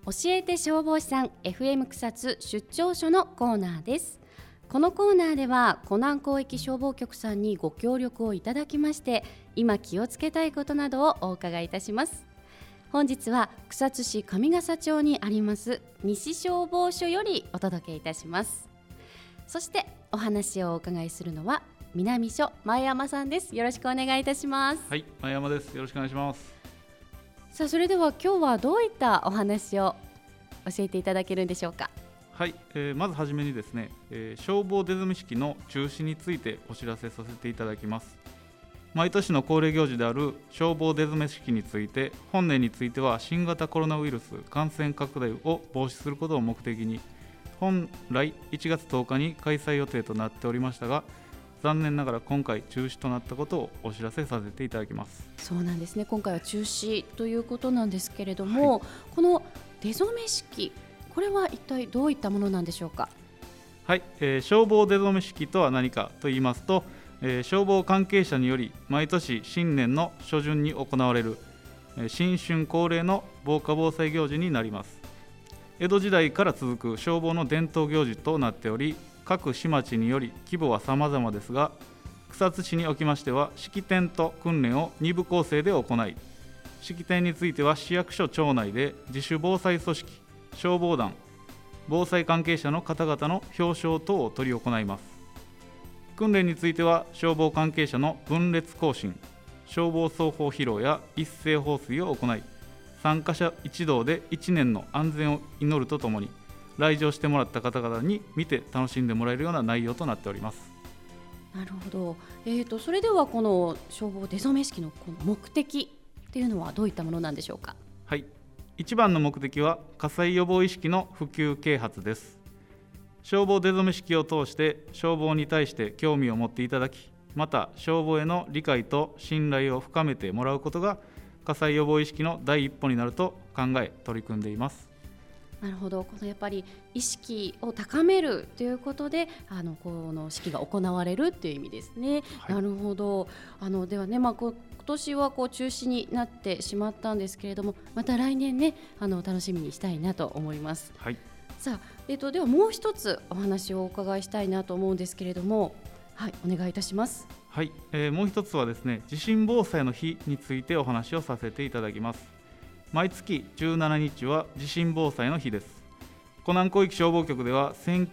教えて消防士さん FM 草津出張所のコーナーです。このコーナーでは湖南広域消防局さんにご協力をいただきまして、今気をつけたいことなどをお伺いいたします。本日は草津市上笠町にあります西消防署よりお届けいたします。そしてお話をお伺いするのは南署前山さんです。よろしくお願いいたします。 はい、前山です。よろしくお願いします。 さあ、それでは今日はどういったお話を教えていただけるんでしょうか。 はい、まずはじめにですね、消防出初式の中止についてお知らせさせていただきます。毎年の恒例行事である消防出初式について、本年については新型コロナウイルス感染拡大を防止することを目的に、本来1月10日に開催予定となっておりましたが、残念ながら今回中止となったことをお知らせさせていただきます。 そうなんですね。今回は中止ということなんですけれども、この出初式、これは一体どういったものなんでしょうか。 はい、消防出初式とは何かと言いますと、消防関係者により毎年新年の初旬に行われる、新春恒例の防火防災行事になります。江戸時代から続く消防の伝統行事となっており、各市町により規模は様々ですが、草津市におきましては式典と訓練を2部構成で行い、式典については市役所庁内で自主防災組織、消防団、防災関係者の方々の表彰等を執り行います。訓練については消防関係者の分列行進、消防操法披露や一斉放水を行い、参加者一同で1年の安全を祈るとともに、来場してもらった方々に見て楽しんでもらえるような内容となっております。 なるほど。それではこの消防出初式のこの目的っていうのはどういったものなんでしょうか。 はい、一番の目的は火災予防意識の普及啓発です。消防出初式を通して消防に対して興味を持っていただき、また消防への理解と信頼を深めてもらうことが火災予防意識の第一歩になると考え取り組んでいます。 なるほど。このやっぱり意識を高めるということでこの式が行われるという意味ですね。 はい、 なるほど。ではね、今年は中止になってしまったんですけれども、また来年ね楽しみにしたいなと思います。 はい、 さあ、ではもう一つお話をお伺いしたいなと思うんですけれども、はい、お願いいたします。 はい、もう一つはですね、地震防災の日についてお話をさせていただきます。毎月17日は地震防災の日です。湖南広域消防局では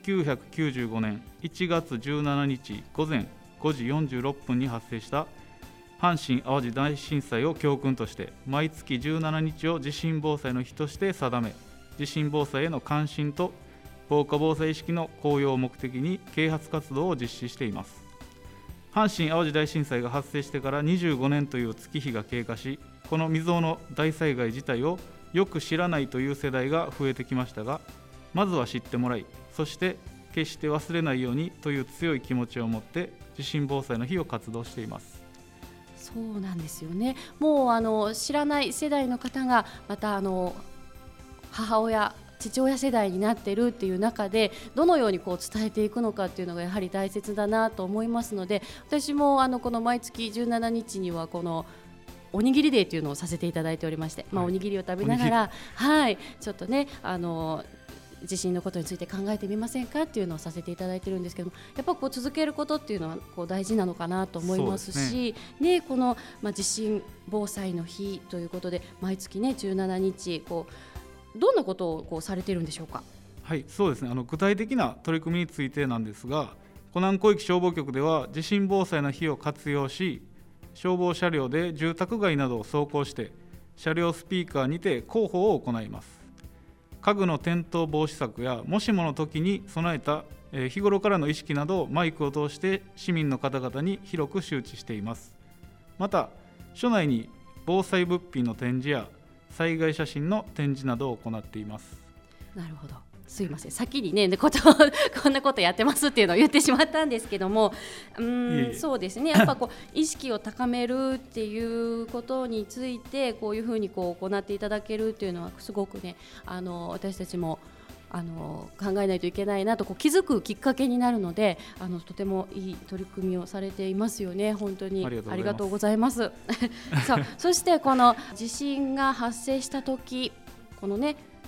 1995年1月17日午前5時46分に発生した阪神・淡路大震災を教訓として、毎月17日を地震防災の日として定め、地震防災への関心と防火防災意識の高揚を目的に啓発活動を実施しています。阪神・淡路大震災が発生してから25年という月日が経過し、この未曾有の大災害自体をよく知らないという世代が増えてきましたが、まずは知ってもらい、そして決して忘れないようにという強い気持ちを持って地震防災の日を活動しています。 そうなんですよね。もう知らない世代の方がまた母親父親世代になっているっていう中で、どのように伝えていくのかっていうのがやはり大切だなと思いますので、私もこの毎月17日にはこのおにぎりデーというのをさせていただいておりまして、おにぎりを食べながら、ちょっとね地震のことについて考えてみませんかっていうのをさせていただいてるんですけども、やっぱ続けることっていうのは大事なのかなと思いますし、ね、この、地震防災の日ということで毎月ね17日どんなことをされているんでしょうか。 はい、そうですね。具体的な取り組みについてなんですが、湖南広域消防局では地震防災の日を活用し、消防車両で住宅街などを走行して車両スピーカーにて広報を行います。家具の転倒防止策やもしもの時に備えた日頃からの意識などをマイクを通して市民の方々に広く周知しています。また署内に防災物品の展示や災害写真の展示などを行っています。 なるほど。すいません、先にねこんなことやってますっていうのを言ってしまったんですけども、そうですね、やっぱ意識を高めるっていうことについてこういうふうに行っていただけるっていうのはすごくね私たちも考えないといけないなと気づくきっかけになるので、とてもいい取り組みをされていますよね。本当にありがとうございますそしてこの地震が発生した時、このね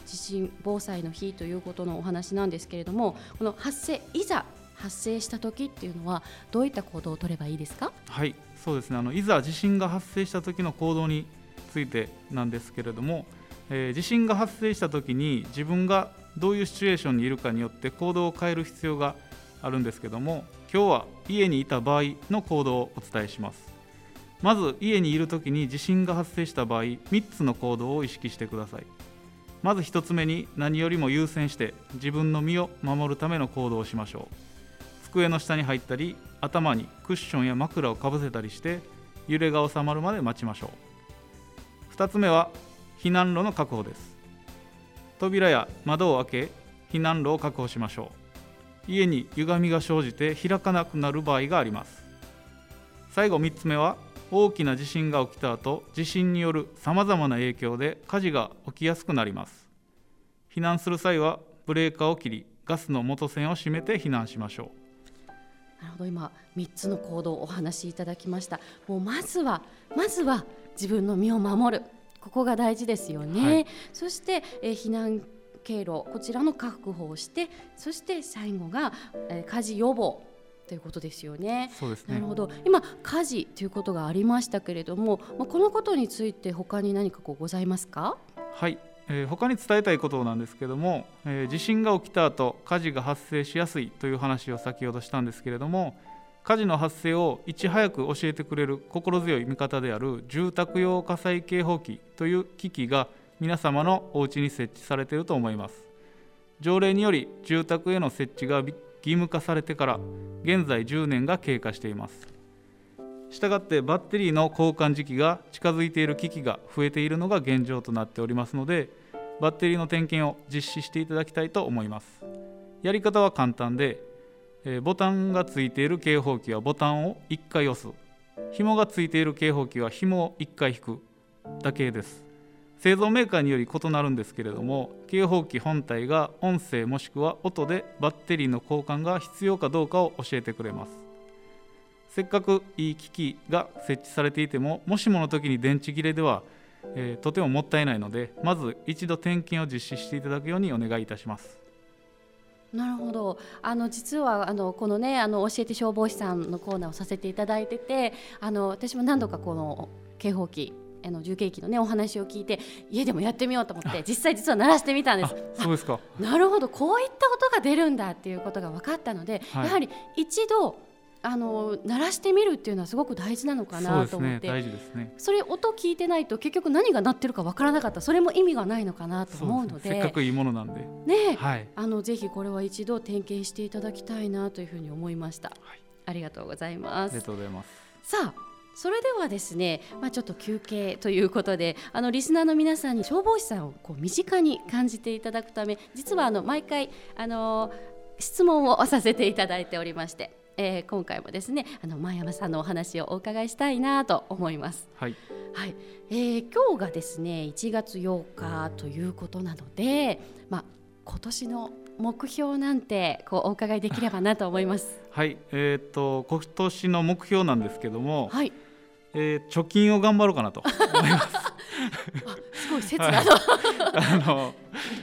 地震防災の日ということのお話なんですけれども、このいざ発生した時っていうのはどういった行動を取ればいいですか？ はい、そうですね。いざ地震が発生した時の行動についてなんですけれども、地震が発生した時に自分がどういうシチュエーションにいるかによって行動を変える必要があるんですけども、今日は家にいた場合の行動をお伝えします。まず家にいる時に地震が発生した場合、3つの行動を意識してください。まず1つ目に、何よりも優先して自分の身を守るための行動をしましょう。机の下に入ったり、頭にクッションや枕をかぶせたりして揺れが収まるまで待ちましょう。2つ目は避難路の確保です。扉や窓を開け避難路を確保しましょう。家に歪みが生じて開かなくなる場合があります。最後3つ目は、大きな地震が起きた後、地震によるさまざまな影響で火事が起きやすくなります。避難する際はブレーカーを切り、ガスの元栓を閉めて避難しましょう。 なるほど、今3つの行動をお話しいただきました。もうまずは自分の身を守る、ここが大事ですよね、はい、そして、避難経路、こちらの確保をして、そして最後が、火事予防ということですよね。 そうですね。 なるほど。今火事ということがありましたけれども、このことについて他に何かございますか？ はい、他に伝えたいことなんですけども、地震が起きた後火事が発生しやすいという話を先ほどしたんですけれども、火事の発生をいち早く教えてくれる心強い味方である住宅用火災警報器という機器が皆様のお家に設置されていると思います。条例により住宅への設置が義務化されてから現在10年が経過しています。したがってバッテリーの交換時期が近づいている機器が増えているのが現状となっておりますので、バッテリーの点検を実施していただきたいと思います。やり方は簡単で、ボタンがついている警報器はボタンを1回押す、紐がついている警報器は紐を1回引くだけです。製造メーカーにより異なるんですけれども、警報器本体が音声もしくは音でバッテリーの交換が必要かどうかを教えてくれます。せっかくいい機器が設置されていても、もしもの時に電池切れでは、とてももったいないので、まず一度点検を実施していただくようにお願いいたします。 なるほど。実はこのね、教えて消防士さんのコーナーをさせていただいてて、私も何度かこの警報器、重警器のねお話を聞いて家でもやってみようと思って実は鳴らしてみたんです。 そうですか。 なるほど、こういった音が出るんだっていうことが分かったので、はい、やはり一度鳴らしてみるっていうのはすごく大事なのかなと思って。 そうですね、大事ですね。 それ音聞いてないと結局何が鳴ってるか分からなかった、それも意味がないのかなと思うので、 せっかくいいものなんでね、 はい、 ぜひこれは一度点検していただきたいなというふうに思いました、はい、ありがとうございます。 ありがとうございます。 さあ、それではですね、ちょっと休憩ということで、リスナーの皆さんに消防士さんを身近に感じていただくため、実は毎回質問をさせていただいておりまして、今回もですね前山さんのお話をお伺いしたいなと思います。 はい、 はい。今日がですね1月8日ということなので、今年の目標なんてお伺いできればなと思います。 はい、今年の目標なんですけども、 はい、 貯金を頑張ろうかなと思いますすごい切なの、 はい、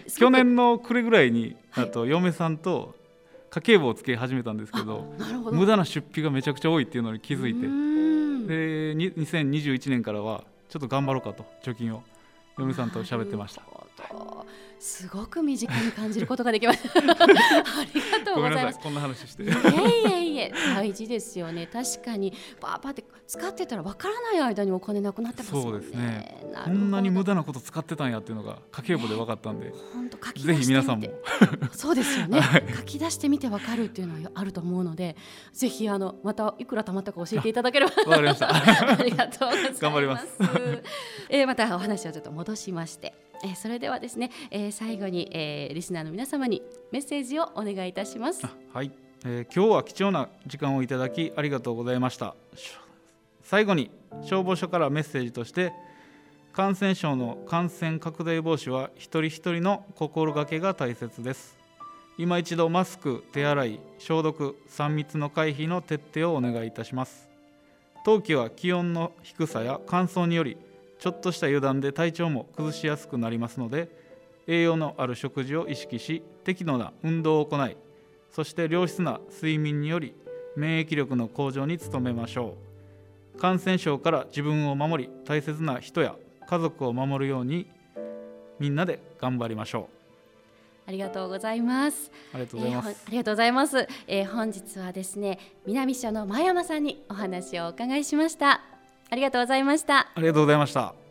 去年の暮れぐらいに嫁さんと家計簿をつけ始めたんですけど、無駄な出費がめちゃくちゃ多いっていうのに気づいて、で2021年からはちょっと頑張ろうかと貯金を嫁さんと喋ってました。 すごく身近に感じることができましたありがとうございます。ごめんなさい、 こんな話して。 いえ大事ですよね。確かにパーって使ってたら分からない間にお金なくなってますもんね。 そうですね。こんなに無駄なこと使ってたんやっていうのが家計簿で分かったんで、ぜひ皆さんもそうですよね、はい、書き出してみて分かるっていうのはあると思うので、ぜひまたいくら貯まったか教えていただければ。 わかりましたありがとうございます。 頑張ります。 またお話をちょっと戻しまして、それではですね、最後に、リスナーの皆様にメッセージをお願いいたします。 はい、今日は貴重な時間をいただきありがとうございました。最後に消防署からメッセージとして、感染症の感染拡大防止は一人一人の心がけが大切です。今一度マスク、手洗い、消毒、3密の回避の徹底をお願いいたします。冬季は気温の低さや乾燥によりちょっとした油断で体調も崩しやすくなりますので、 栄養のある食事を意識し、適度な運動を行い、そして良質な睡眠により免疫力の向上に努めましょう。感染症から自分を守り、大切な人や家族を守るようにみんなで頑張りましょう。ありがとうございます。 ありがとうございます。 ありがとうございます。本日はですね、南署の真山さんにお話をお伺いしました。ありがとうございました。 ありがとうございました。